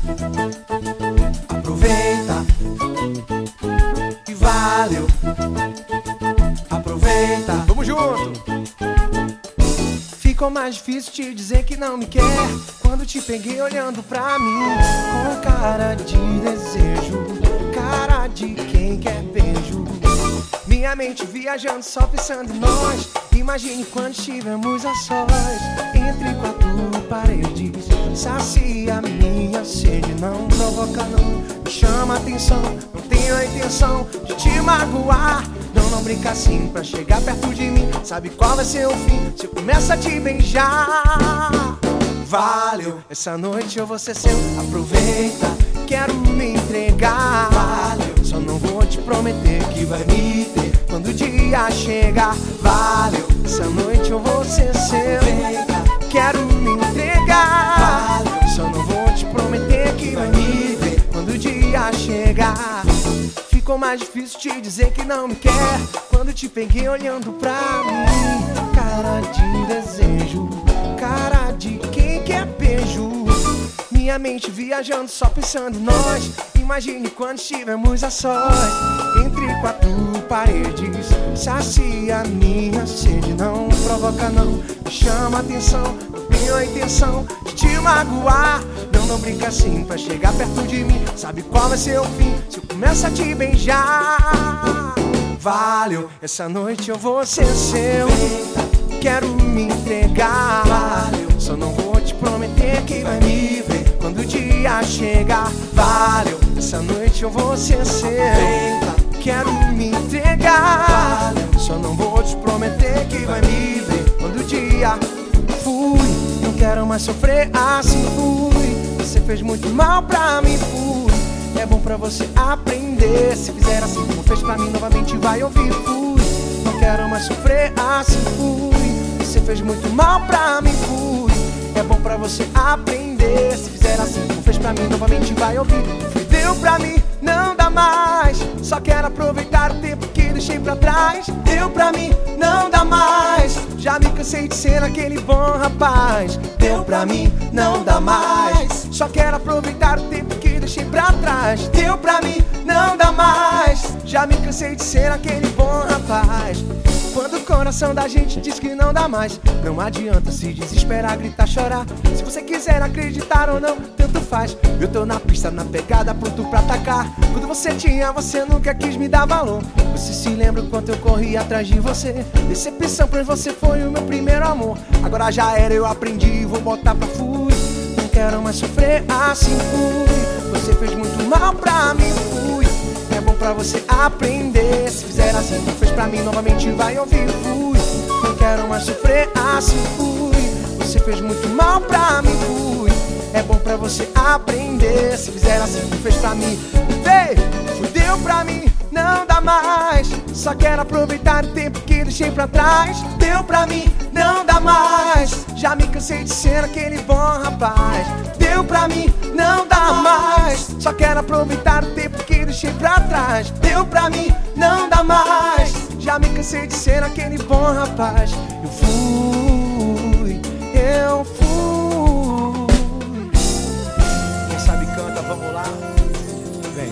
Aproveita e valeu. Aproveita, Vamos junto! ficou mais difícil te dizer que não me quer quando te peguei olhando pra mim com cara de desejo, cara de quem quer beijo. Minha mente viajando só pensando em nós. Imagine quando estivermos a sós entre quatro paredes. Sacia minha sede, não provoca não, me chama atenção. Não tenho a intenção de te magoar. Não brinca assim pra chegar perto de mim. Sabe qual vai ser o fim se eu começo a te beijar? Valeu, essa noite eu vou ser seu. Aproveita, quero me entregar. Valeu, só não vou te prometer que vai me ter quando o dia chegar. Valeu, essa noite eu vou ser seu. Quero me entregar. Valeu, só não vou te prometer que vai me ver quando o dia chegar. Ficou mais difícil te dizer que não me quer quando te peguei olhando pra mim. Cara de desejo, cara de quem quer beijo. Minha mente viajando só pensando em nós. Imagine quando estivermos a sós entre quatro paredes. Sacia minha sede, não provoca não, me chama atenção. Não tenho a intenção de te magoar. Não brinca assim pra chegar perto de mim. Sabe qual vai ser o fim se eu começo a te beijar? Valeu, essa noite eu vou ser seu. Quero me entregar. Valeu, só não vou te prometer que vai me ver quando o dia chegar. Valeu, essa noite eu vou ser seu. Quero me entregar. Valeu, só não vou te prometer que vai me ver quando o dia fui. Não quero mais sofrer assim, fui. Você fez muito mal pra mim, fui. É bom pra você aprender. Se fizer assim como fez pra mim, novamente vai ouvir, fui. Não quero mais sofrer assim, fui. Você fez muito mal pra mim, fui. É bom pra você aprender. Se fizer assim como fez pra mim, novamente vai ouvir. Deu pra mim, não dá mais. Só quero aproveitar o tempo que deixei pra trás. Deu pra mim, não dá mais. Já me cansei de ser aquele bom rapaz. Deu pra mim, não dá mais. Só quero aproveitar o tempo que deixei pra trás. Deu pra mim, não dá mais. Já me cansei de ser aquele bom rapaz. Quando o coração da gente diz que não dá mais, não adianta se desesperar, gritar, chorar. Se você quiser acreditar ou não, tanto faz. Eu tô na pista, na pegada, pronto pra atacar. Quando você tinha, você nunca quis me dar valor. Você se lembra o quanto eu corri atrás de você? Decepção, pois você foi o meu primeiro amor. Agora já era, eu aprendi, vou botar pra fui. Não quero mais sofrer assim, fui. Você fez muito mal pra mim, fui. É bom pra você aprender. Se fizer assim como fez pra mim, novamente vai ouvir, fui. Não quero mais sofrer assim, fui. Você fez muito mal pra mim, fui. É bom pra você aprender. Se fizer assim como fez pra mim, vem, deu pra mim, não dá mais. Só quero aproveitar o tempo que deixei pra trás. Deu pra mim, não dá mais. Já me cansei de ser aquele bom rapaz. Deu pra mim, não dá mais. Só quero aproveitar o tempo que deixei pra trás. Deu pra mim, não dá mais. Já me cansei de ser aquele bom rapaz. Eu fui. Quem sabe canta, vamos lá. Vem.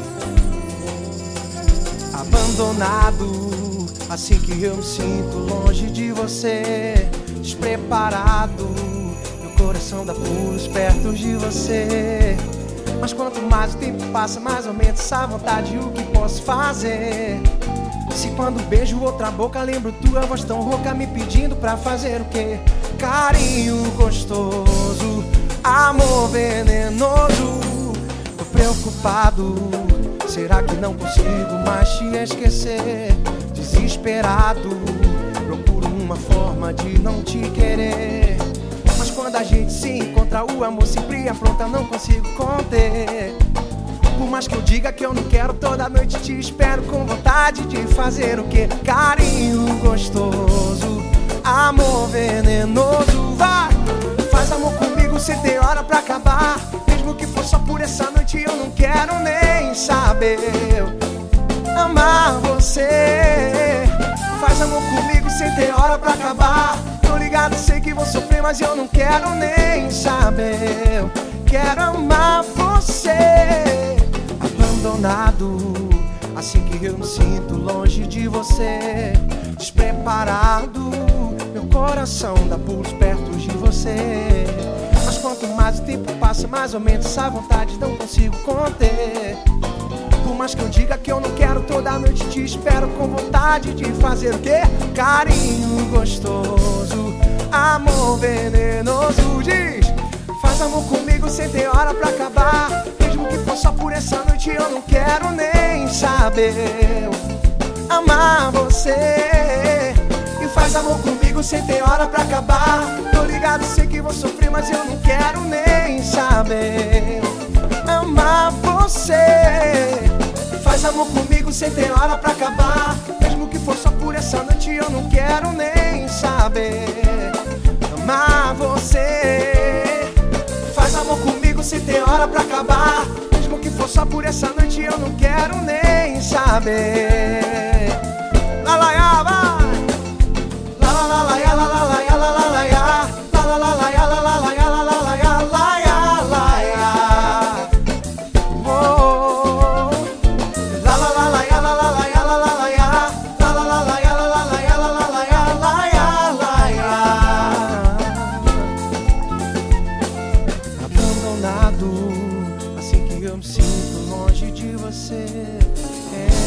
Abandonado, assim que eu me sinto longe de você. Despreparado, meu coração dá pulos perto de você. Mas quanto mais o tempo passa, mais aumenta essa vontade. O que posso fazer? Se quando beijo outra boca, lembro tua voz tão rouca me pedindo pra fazer o quê? Carinho gostoso, amor venenoso. Tô preocupado, será que não consigo mais te esquecer? Desesperado, procuro uma forma de não te querer. Mas quando a gente se encontra, o amor sempre apronta, não consigo conter. Por mais que eu diga que eu não quero, toda noite te espero com vontade de fazer o quê? Carinho gostoso, amor venenoso. Vai, faz amor comigo sem ter hora pra acabar. Mesmo que for só por essa noite, eu não quero nem saber. Amar você. Faz amor comigo sem ter hora pra acabar. Tô ligado, sei que vou sofrer, mas eu não quero nem saber. Quero amar você. abandonado, assim que eu me sinto longe de você. Despreparado, meu coração dá pulos perto de você. Mas quanto mais o tempo passa, mais aumenta essa vontade, não consigo conter. Por mais que eu diga que eu não quero, toda noite te espero com vontade de fazer o quê? Carinho gostoso, amor venenoso. Diz, faz amor comigo sem ter hora pra acabar. Mesmo que for só por essa noite, eu não quero nem saber. Amar você. E faz amor comigo sem ter hora pra acabar. Tô ligado, sei que vou sofrer, mas eu não quero nem saber. Amar você. Faz amor comigo sem ter hora pra acabar. Mesmo que for só por essa noite, eu não quero nem saber. Amar você. Faz amor comigo sem ter hora pra acabar. Mesmo que for só por essa noite, eu não quero nem saber. La la ya, vai. La la la la ya, la la la ya, la la la ya. La la la la ya, la la la ya, la la la ya, la ya, la ya. Oh. La la la la ya, la la la ya, la la la ya. La la la la ya, la la la ya, la la la ya, la ya, la ya. Abandonado, assim que eu me sinto longe de você.